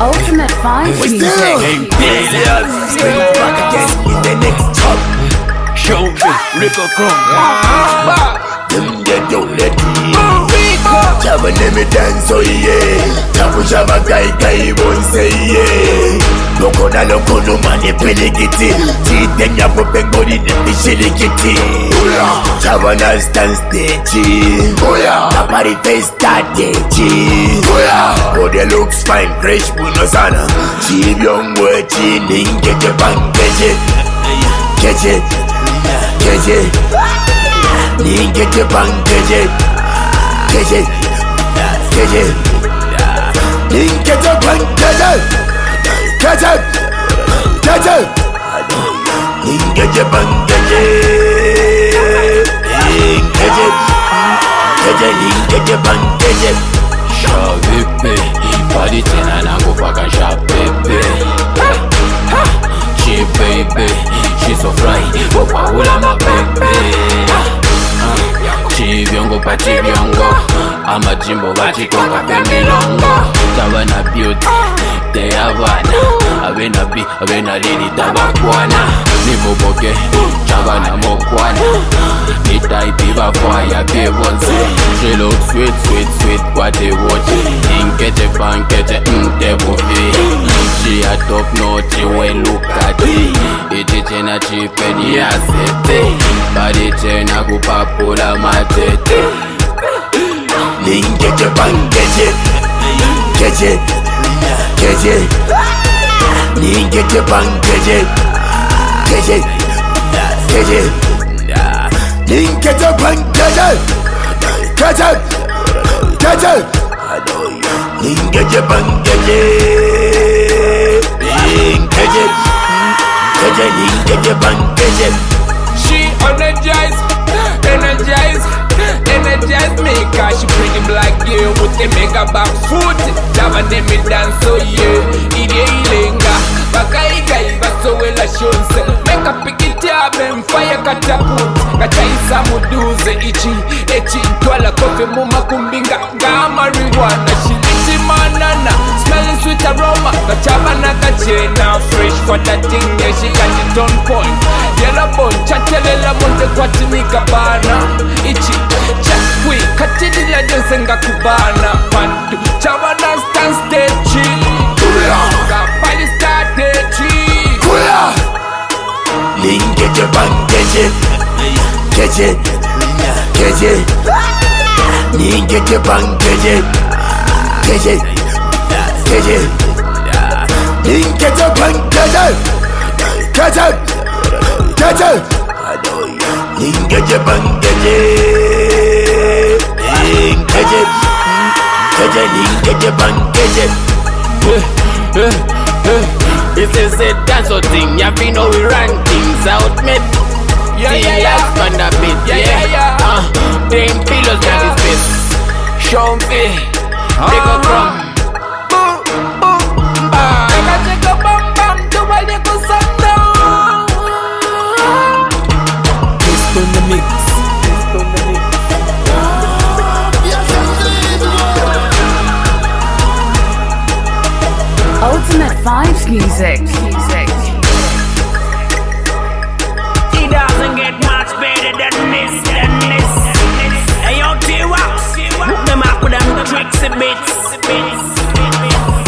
Ultimate Vibes Music. Back again in the next top. Show me Rico Chrome. Them they don't let me. Java name dance, oh yeah. Tabu Java guy won't say yeah. Loko na loko no mani pelegiti. Chiten ya popen body ni shilikiti. Java na stand stage. Napari face stage. Body looks fine, fresh buno sana. Chibi yongwe chini ngeje bangeje. Keje, keje. Ningeje bangeje. Keje, keje. Ningeje bangeje. Keje, keje. Ningeje bangeje. Keje, keje. Ningeje bangeje. Shavipe, body tena nangu paka shapepe. She baby, she so fly, wapahula mapepe. Chiviongo pa chiviongo, ama jimbo vachikonga pemilongo. Tabana beauty, te havana, avena lili tabakwana. Nimuboke, chavana mokwana. Nitaipiva fire pebonse. She look sweet, sweet, sweet, what they watch. Inkete pankete, te buffet. She a top notch, when look at it. Iti chena chipeni ya sete. Body chena kupapula matete. Ningeje bangeje. Keje, keje. Ningeje bangeje. Keje, keje. Ningeje bangeje. Keje, keje. Ningeje bangeje. Keje, keje. Ningeje bangeje. She energize me, cause she pretty black girl with the mega back foot. Java name me dance, so yeah. Ile ilenga, bakaiga so wela shonse. Make a pick it up and fire catapult. Kachaisa muduze echi twala kofe muma kumbinga nga marijuana. She litty manana, smelling sweet aroma. Kachaba na kachena, fresh for that thing, yeah, she got it on point. Yellow bone, chatelela monte kwatini kabana. Ichi, chakwi, katidila jonsenga kubana. Pandu, chavana stand stage. Kapali stage. Ningeje bangeje. Keje, keje. Ningeje bangeje. Keje, keje. Ningeje bangeje. Keje, keje. Ningeje bangeje. Keje, keje. Ningeje bangeje. This is a dance thing, ya fi know we run things out, mate. Last on the beat, yeah. Them pillows got his face. Show me, Rico Chrome. Twist on the mix. Ultimate Vibes Music. It doesn't get much better than this. Hey, yo, T-Wax, hook them up with them tricks and bits.